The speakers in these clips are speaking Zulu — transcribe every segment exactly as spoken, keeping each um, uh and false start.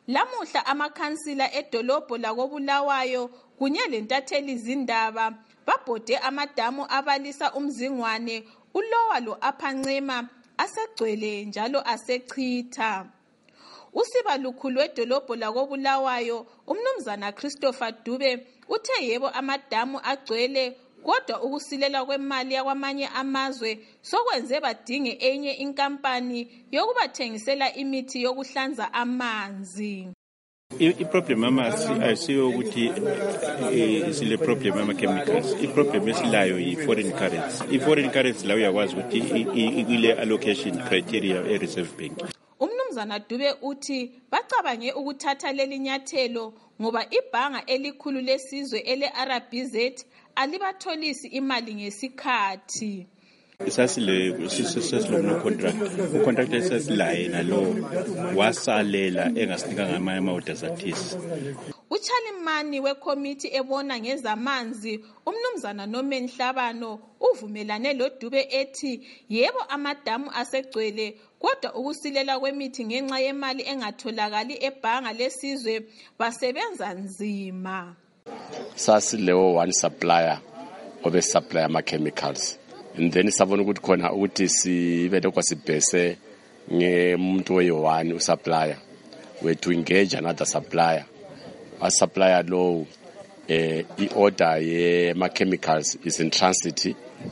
Lamuhla amakhansila edolobho lakoBulawayo kunye lentatheli zindaba babhode amadamu abalisa umzingwane ulowa lo aphancema asegcwele njalo asechitha. Usiba lukhulu wedolobho lakoBulawayo umnumzana Christopher Dube uthe yebo amadamu agcwele kodwa ukusilela kwemali yakwamanye amazwe sokwenze badinge enye inkampani yokubathengisela imithi yokuhlanza amanzi. I-problem amasi ayisiyo ukuthi sile problem ama chemicals. I-problem esilayo yi-foreign currency. I-foreign currency la uyakwazi ukuthi ikule allocation criteria e-Reserve Bank. Umnumzana Dube uthi bacabange ukuthatha leli nyathelo ngoba ibhanga elikhulu lesizwe ele-R B Z alibatholisi imali ngesikhathi. Sasile sisesilo contract ucontract esasilaye nalo wasalela engasinika ngamanye ama-orders athisi. Uchalimani wekomiti ebona ngezamanzi umnumzana Norman Hlabano uvumelane loDube ethi yebo amadamu asegcwele kodwa ukusilela kwemithi ngenxa yemali engatholakali ebhanga lesizwe basebenza nzima. Sasilewo one supplier obe supply ama chemicals and then sabona ukuthi khona ukuthi sibe lokho sibhese ngemuntu oyi-one usupplier we to engage another supplier. A supplier low eh i-order ye-ma chemicals is in transit,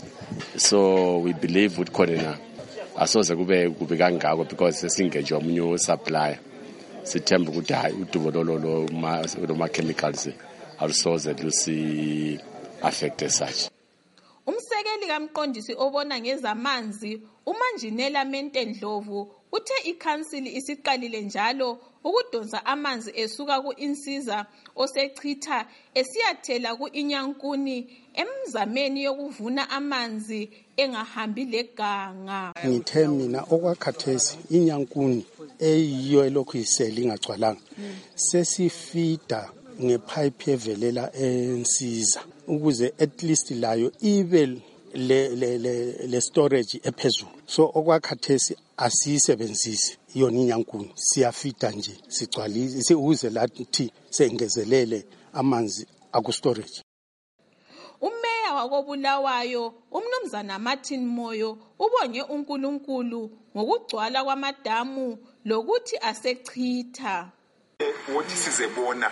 so we believe ukuthi khona asoze kube kube kangako because sesingage omunye supplier. Sithemba ukuthi hayi udubo lolo ma chemicals alusoze lusi affect as such. Umsekeli kaMqondisi obona ngezamanzi uManjinela Mentendlovu uthe ikhansili isiqalile njalo ukudonsa amanzi esuka ku-Insiza osechitha esiyathela ku-Inyankuni emzameni yokuvuna amanzi engahambi leganga. Ngithe mina okwakhathesi Inyankuni eyiyo elokhu iseli ingagcwalanga sesifida ngepipe evelela eNsiza ukuze at least layo ibe le le le storage ephezulu. So okwakhathesi asiyisebenzisi yona Inyankuni siyafida nje sigcwalise ukuze lathi sengezelele amanzi aku storage. Umeya wakoBulawayo umnumzana Martin Moyo ubonge uNkulunkulu ngokugcwala kwamadamu lokuthi asechitha. Wothi sizebona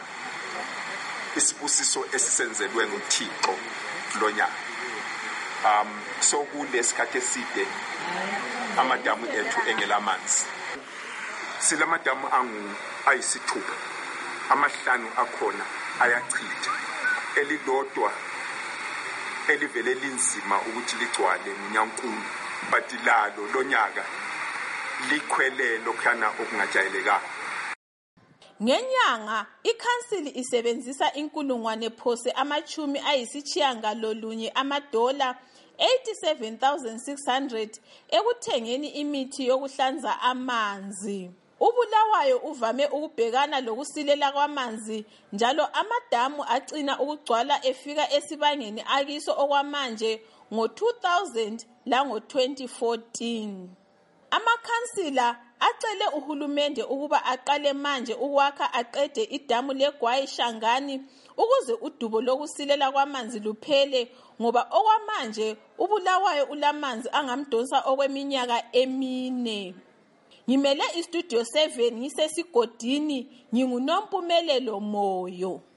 isibusiso esisenzelwe nguThixo lonyaka. Um so kulesikhathi eside amadamu ethu engelamanzi. Silamadamu angu ayisithupha. Amahlanu akhona ayachitha. Elilodwa elivele linzima ukuthi ligcwale uNyankuni but lalo lonyaka likhwele lokhana okungajayeleka. Ngenyanga ikhansili isebenzisa inkulungwane phose amachumi ayisithiyanga lolunye amadola eighty-seven thousand six hundred ekuthengeni imithi yokuhlanza amanzi. uBulawayo uvame ukubhekana lokusilela kwamanzi njalo amadamu agcina ukugcwala efika esibangeni akiso okwamanje ngo two thousand lango twenty fourteen. Amakhansila acele uhulumende ukuba aqale manje ukwakha aqede idamu leGwayi Shangani ukuze udubo lokusilela kwamanzi luphele ngoba okwamanje uBulawayo ulamanzi angamdonsa okweminyaka emine. Ngimele istudio seven ngisesigodini nginguNompumelelo Moyo.